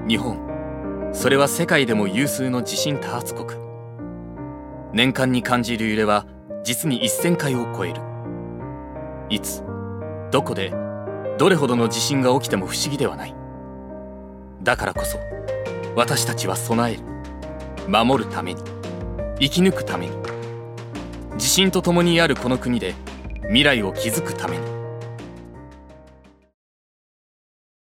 日本、それは世界でも有数の地震多発国。年間に感じる揺れは実に1000回を超える。いつ、どこで、どれほどの地震が起きても不思議ではない。だからこそ私たちは備える、守るために、生き抜くために、地震と共にあるこの国で未来を築くために。